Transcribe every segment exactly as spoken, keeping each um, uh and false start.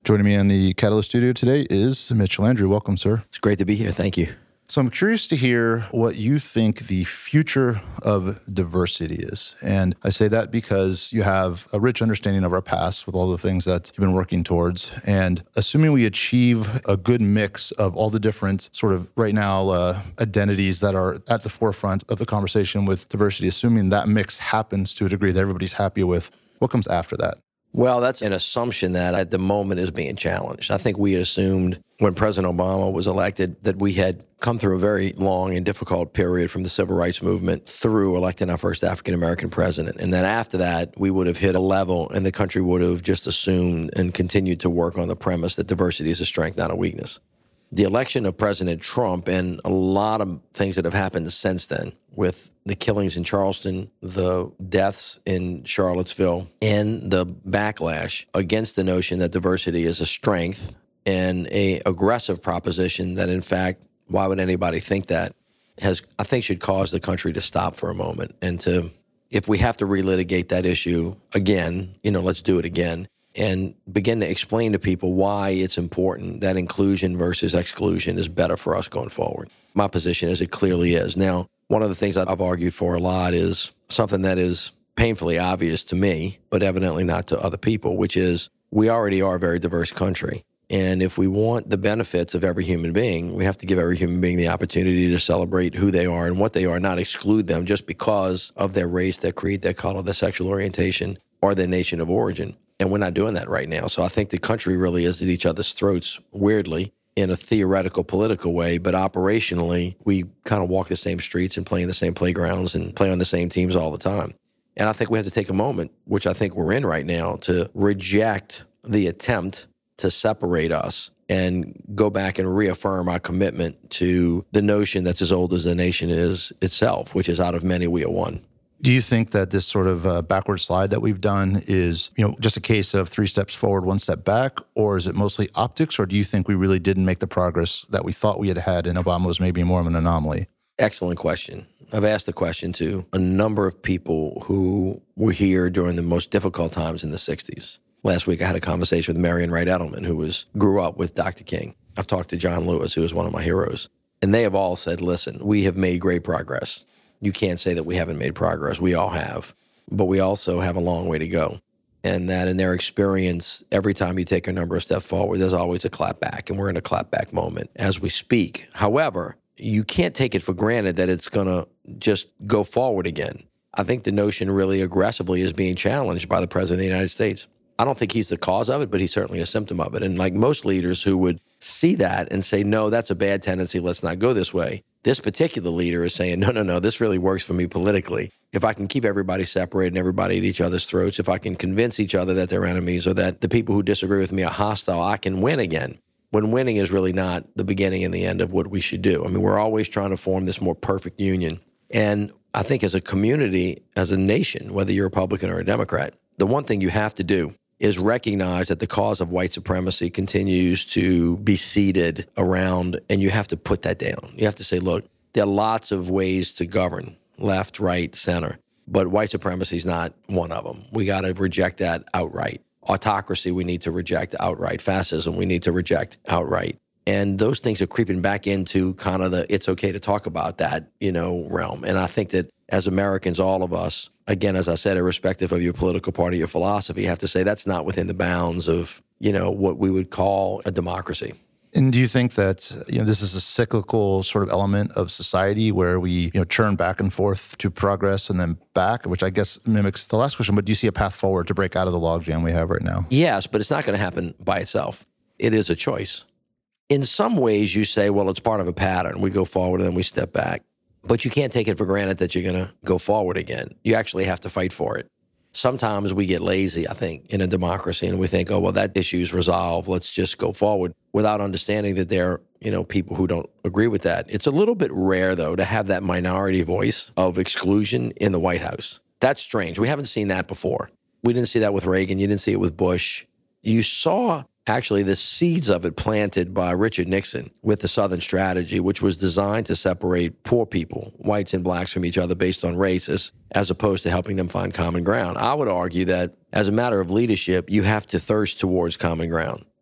Joining me in the Catalyst studio today is Mitchell Landrieu. Welcome, sir. It's great to be here. Thank you. So I'm curious to hear what you think the future of diversity is. And I say that because you have a rich understanding of our past with all the things that you've been working towards. And assuming we achieve a good mix of all the different sort of right now uh, identities that are at the forefront of the conversation with diversity, assuming that mix happens to a degree that everybody's happy with, what comes after that? Well, that's an assumption that at the moment is being challenged. I think we had assumed when President Obama was elected that we had come through a very long and difficult period from the civil rights movement through electing our first African-American president. And then after that, we would have hit a level and the country would have just assumed and continued to work on the premise that diversity is a strength, not a weakness. The election of President Trump and a lot of things that have happened since then, with the killings in Charleston, the deaths in Charlottesville, and the backlash against the notion that diversity is a strength and a aggressive proposition that, in fact, why would anybody think that, has, I think, should cause the country to stop for a moment and to, if we have to relitigate that issue again, you know, let's do it again. And begin to explain to people why it's important that inclusion versus exclusion is better for us going forward. My position is it clearly is. Now, one of the things that I've argued for a lot is something that is painfully obvious to me, but evidently not to other people, which is we already are a very diverse country. And if we want the benefits of every human being, we have to give every human being the opportunity to celebrate who they are and what they are, not exclude them just because of their race, their creed, their color, their sexual orientation, or their nation of origin. And we're not doing that right now. So I think the country really is at each other's throats, weirdly, in a theoretical, political way. But operationally, we kind of walk the same streets and play in the same playgrounds and play on the same teams all the time. And I think we have to take a moment, which I think we're in right now, to reject the attempt to separate us and go back and reaffirm our commitment to the notion that's as old as the nation is itself, which is out of many, we are one. Do you think that this sort of uh, backward slide that we've done is, you know, just a case of three steps forward, one step back, or is it mostly optics, or do you think we really didn't make the progress that we thought we had had and Obama was maybe more of an anomaly? Excellent question. I've asked the question to a number of people who were here during the most difficult times in the sixties. Last week I had a conversation with Marion Wright Edelman, who was grew up with Doctor King. I've talked to John Lewis, who was one of my heroes. And they have all said, listen, we have made great progress. You can't say that we haven't made progress. We all have. But we also have a long way to go. And that in their experience, every time you take a number of steps forward, there's always a clap back. And we're in a clap back moment as we speak. However, you can't take it for granted that it's going to just go forward again. I think the notion really aggressively is being challenged by the President of the United States. I don't think he's the cause of it, but he's certainly a symptom of it. And like most leaders who would see that and say, no, that's a bad tendency, let's not go this way, this particular leader is saying, no, no, no, this really works for me politically. If I can keep everybody separated and everybody at each other's throats, if I can convince each other that they're enemies or that the people who disagree with me are hostile, I can win again. When winning is really not the beginning and the end of what we should do. I mean, we're always trying to form this more perfect union. And I think as a community, as a nation, whether you're a Republican or a Democrat, the one thing you have to do is recognize that the cause of white supremacy continues to be seated around, and you have to put that down. You have to say, look, there are lots of ways to govern, left, right, center, but white supremacy is not one of them. We got to reject that outright. Autocracy, we need to reject outright. Fascism, we need to reject outright. And those things are creeping back into kind of the it's okay to talk about that, you know, realm. And I think that as Americans, all of us, again, as I said, irrespective of your political party, your philosophy, you have to say that's not within the bounds of, you know, what we would call a democracy. And do you think that, you know, this is a cyclical sort of element of society where we, you know, churn back and forth to progress and then back, which I guess mimics the last question, but do you see a path forward to break out of the logjam we have right now? Yes, but it's not going to happen by itself. It is a choice. In some ways, you say, well, it's part of a pattern. We go forward and then we step back. But you can't take it for granted that you're going to go forward again. You actually have to fight for it. Sometimes we get lazy, I think, in a democracy, and we think, oh, well, that issue's resolved. Let's just go forward without understanding that there are, you know, people who don't agree with that. It's a little bit rare, though, to have that minority voice of exclusion in the White House. That's strange. We haven't seen that before. We didn't see that with Reagan. You didn't see it with Bush. You saw actually the seeds of it planted by Richard Nixon with the Southern Strategy, which was designed to separate poor people, whites and blacks, from each other based on races, as opposed to helping them find common ground. I would argue that as a matter of leadership, you have to thirst towards common ground.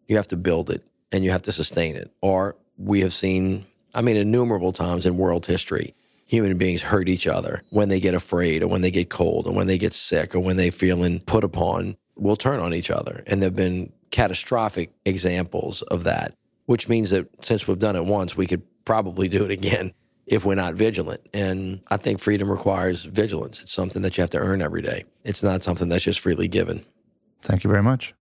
You have to build it and you have to sustain it. Or we have seen, I mean, innumerable times in world history, human beings hurt each other when they get afraid or when they get cold or when they get sick or when they're feeling put upon, will turn on each other. And there have been catastrophic examples of that, which means that since we've done it once, we could probably do it again if we're not vigilant. And I think freedom requires vigilance. It's something that you have to earn every day. It's not something that's just freely given. Thank you very much.